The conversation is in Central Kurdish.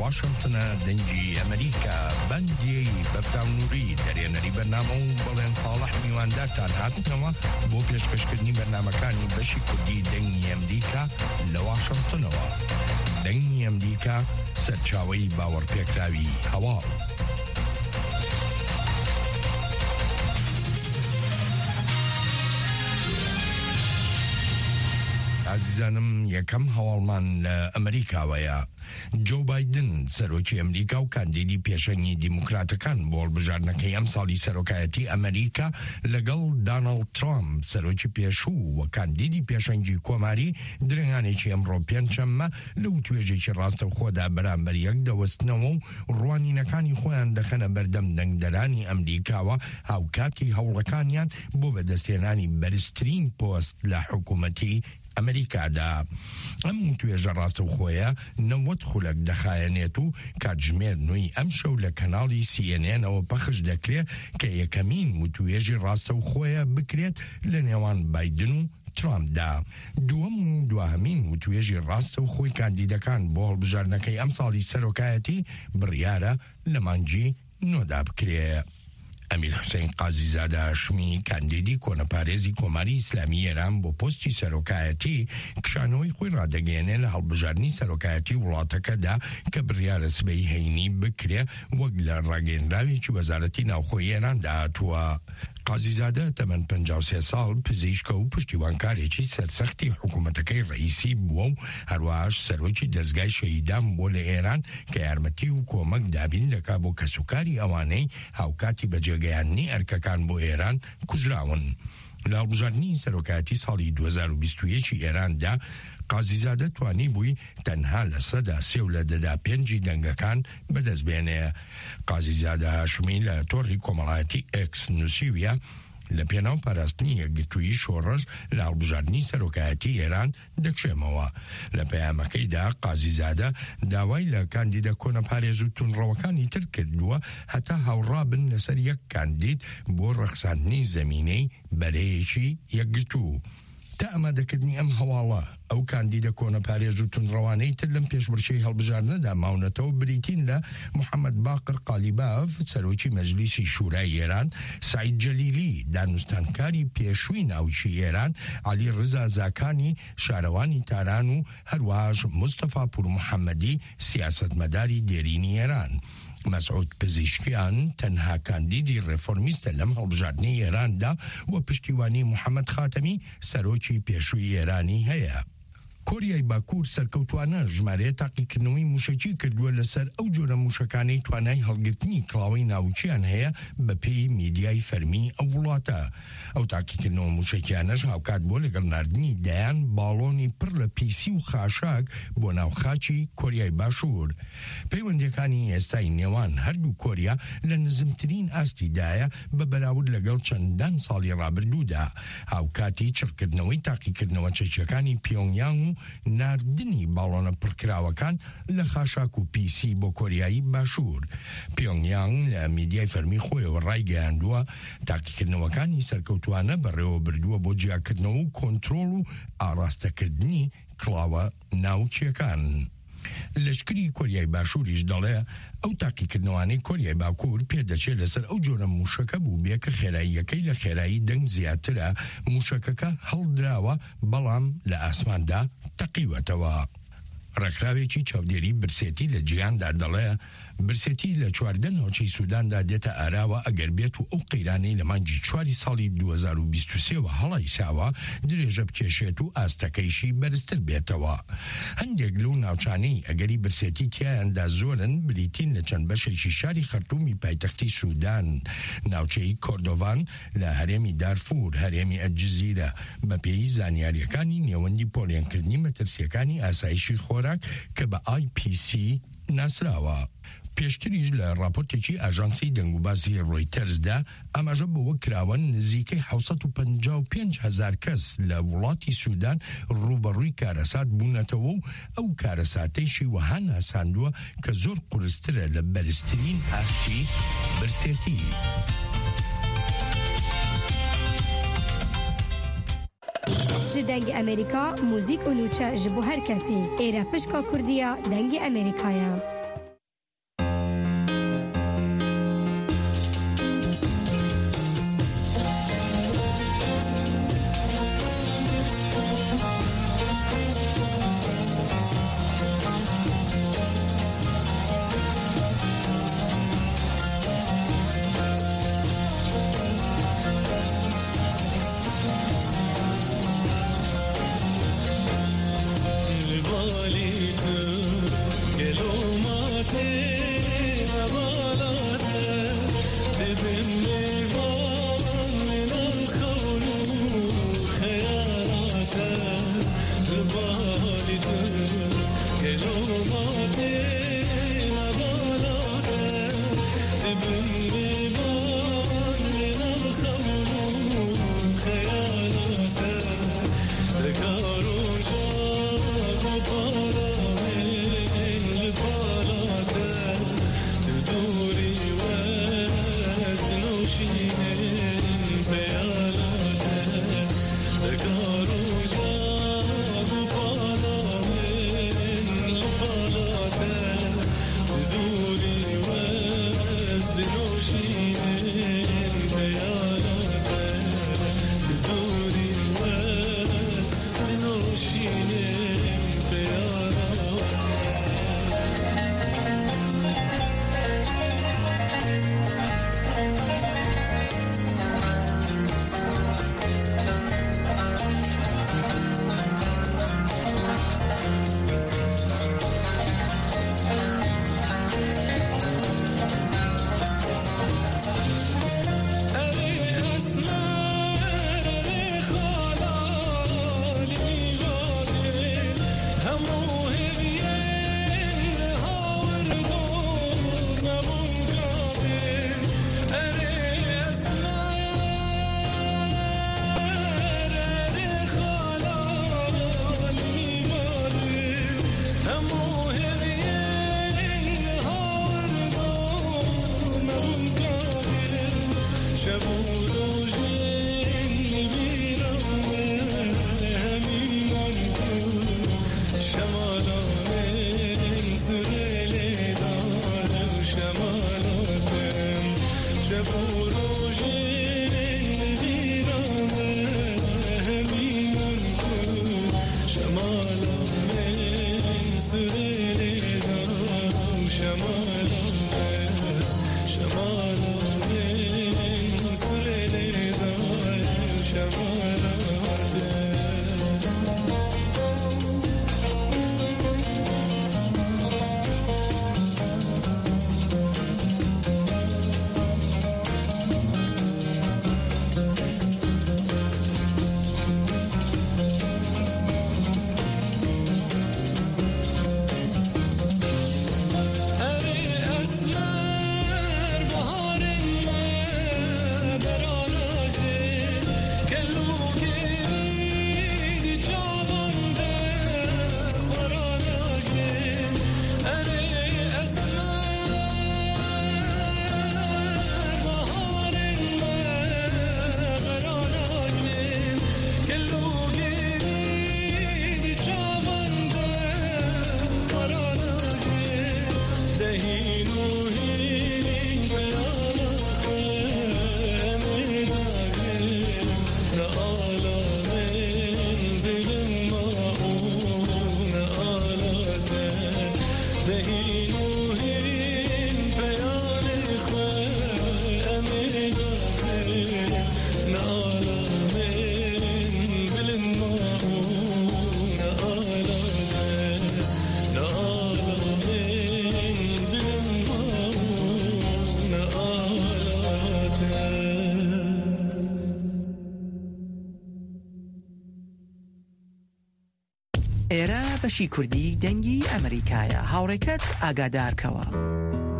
واشنطن دنجی ئەمریکا بەندی بەفرامنووری دەرێنەری بەرنامە و بەڵێن ساڵح میواندارتان هاتنەوە بۆ پێشکەشکردنی بەرنامەکانی بەشی کوردی دەنگی ئەمریکا لە واشنطنەوە. دەنگی ئەمریکا سەرچاوەی باوەڕپێکراوی هەواڵ. عزیزانم، یەکەم هەواڵمان لە ئەمریکاوەیە. جو بایدن سەرۆکی ئەمریکا و کاندیدی پێشەنگی دیموکراتەکان بۆ هەڵبژاردنەکەی ئەمساڵی سەرۆکایەتی ئەمریکا لەگەڵ دانەڵد ترامپ سەرۆکی پێشوو و کاندیدی پێشەنگی کۆماری درێنانێکی ئەمڕۆ پێنجشەممە لەو توێژێکی ڕاستەوخۆدا بەرامبەر یەک دەوەستنەوە و ڕوانینەکانی خۆیان دەخەنە بەردەم دەنگدەرانی ئەمریکاوە هاوکاتی هەوڵەکانیان بۆ بەدەستێنانی بەرزترین پۆست لە حکوومەتی ئەمریکادا. ئەم توێژە ڕاستەوخۆیە 90 خولەک دەخایەنێت و کاتژمێر نوێی ئەم شەو لە کەناڵی CNN-ەوە پەخش دەکرێت کە یەکەمین توێژی ڕاستەوخۆیە بکرێت لە نێوان بایدن و ترامپدا. دووەم و دوهەمین توێژی ڕاستەوخۆی کاندیدەکان بۆ هەڵبژاردنەکەی ئەم ساڵی سەرۆکایەتی بڕیارە لە مانگی نۆدا بکرێت. ئەمیر حوسێن قازیزادە هاشمی کاندیدی کۆنەپارێزی کۆماری ئیسلامی ئێران بۆ پۆستی سەرۆکایەتی کشانەوەی خۆی ڕادەگەێنێ لە هەڵبژاردننی سەرۆکایەتی وڵاتەکەدا کە بڕیارە سبەی هەینی بکرێ وەک لە ڕاگەیەنراوێکی وەزارەتی ناوخۆی ئێراندا هاتووە. قازیزادە تەمەن 53 ساڵ پزیشکە و پشتیوانکارێکی سەرسەختی حکوومەتەکەی ڕئیسی بووە و هەروەهاش سەرۆکی دەستگای شەهیدان بۆ لە ئێران کە یارمەتی و کۆمەک دابین دەکا بۆ کەسوکاری ئەوانەی هاوکاتی بەجێگەیاندنی ئەرکەکان بۆ ئێران کوژراون. لە هەڵبژاردننی سەرۆکایەتی ساڵی 2021 ئێراندا قازیزادە توانی بووی تەنها لە 3.3% دەنگەکان بەدەست بێنێ. قازیزادە هاشمی لە تۆڕی کۆمەڵایەتی ئێکس نووسیویە لە پێناو پاراستنی یەکگرتووی شۆڕش لە هەڵبژاردننی سەرۆکایەتی ئێران دەکشێمەوە. لە پەیامەکەیدا قازیزادە داوای لە کاندیدە کۆنەپارێز و تونڕەوەکانی تر کردووە هەتا هاوڕابن لەسەر یەک کاندید بۆ ڕەخساندنی زەمینەی بەرەیەکی یەکگرتوو. تا ئامادەکردنی ئەم هەواڵە ئەو کاندیدە کۆنەپارێز و تونڕەوانەی تر لەم پێشبڕکێی هەڵبژاردنەدا ماونەتەوە بریتین لە محەممەد باقر قالیباف سەرۆکی مەجلیسی شورای ئێران، سعید جەلیلی دانوستانکاری پێشووی ناوچی ئێران، عەلی ڕزا زاکانی شارەوانی تاران و هەروەهاش مستەفا پور محەممەدی سیاسەتمەداری دێرینی ئێران. مەسعود پزیشکیان تەنها کاندیدی ڕێفۆرمیستە لەم هەڵبژاردنەی ئێراندا و پشتیوانی محەممەد خاتەمی سەرۆکی پێشووی ئێرانی هەیە. کۆریای باکوور سەرکەوتوانە ژمارەیە تاقیکردنەوەی موشەکی کردووە لەسەر ئەو جۆرە موشەکانەی توانای هەڵگرتنی کڵاوەی ناوچیان هەیە بە پێی میدیای فەرمی ئەو وڵاتە. ئەو تاقیکردنەوە موشەکیانەش هاوکات بۆ لەگەڵ ناردنی دەیان باڵۆنی پڕ لە پیسی و خاشاک بۆ ناوخاچی کۆریای باشوور. پەیوەندیەکانی ئێستای نێوان هەردوو کۆریا لە نزمترین ئاستیدایە بە بەراورد لەگەڵ چەندان ساڵی ڕابردوودا. هاوکاتی چڕکردنەوەی تاقیکردنەوە چەکیەکانی پیۆنگیان و ناردنی باڵۆنە پڕکراوەکان لە خاشاک و پیسی بۆ کۆریایی باشوور. پیۆنگیانگ لە میدیای فەرمی خۆیەوە ڕایگەیاندووە تاقیکردنەوەکانی سەرکەوتوانە بەڕێوە بردووە بۆ جیاکردنەوە و کۆنترۆڵ و ئاراستەکردنی کڵاوە ناوچیەکان. لەشکری کۆریای باشووریش دەڵێ ئەو تاقیکردنەوانەی کۆریای باکوور پێدەچێت لەسەر ئەو جۆرە موشەکە بوو بێ کە خێراییەکەی لە خێرایی دەنگ زیاترە، موشەکەکە هەڵدراوە بەڵام لە ئاسماندا تەقیوەتەوە. ڕێکخراوێکی چاودێری برسێتی لە جیهاندا دەڵێ برسێتی لە 14 ناوچەی سووداندا دێتە ئاراوە ئەگەر بێت و ئەو قەیرانەی لە مانگی 4 ساڵی 2023 هەڵی ساوە درێژە بکێشێت و ئاستەکەیشی بەرزتر بێتەوە. هەندێک لەو ناوچانەی ئەگەری برسێتی تیایاندا زۆرن بریتین لە چەند بەشێکی شاری خەرتومی پایتەختی سوودان، ناوچەی کۆردۆڤان لە هەرێمی دارفور، هەرێمی ئەلجزیرە بە پێی زانیاریەکانی نێوەندی پۆلیۆنکردنی مەترسیەکانی ئاسایشی خۆراک کە بە IPC ناسراوە. پێشتریش لە راپۆرتێکی ئاژانسی دەنگوبازی ڕۆیتەرزدا ئاماژە بەوە کراوە نزیکەی 755,000 کەس لە وڵاتی سوودان ڕوبەڕووی کارەسات بوونەتەوە و ئەو کارەساتەیشی وەها ناساندووە کە زۆر قورسترە لە بەرزترین ئاستی برسێتی. دەنگ ئەمریکا موزیک و نوچە ji bo her kesî êre pişka Kurdiya dengê Amerîkaya. ئێرە بەشی کوردی دەنگی ئەمریکایە، هاوڕێکەت ئاگادارکەوە.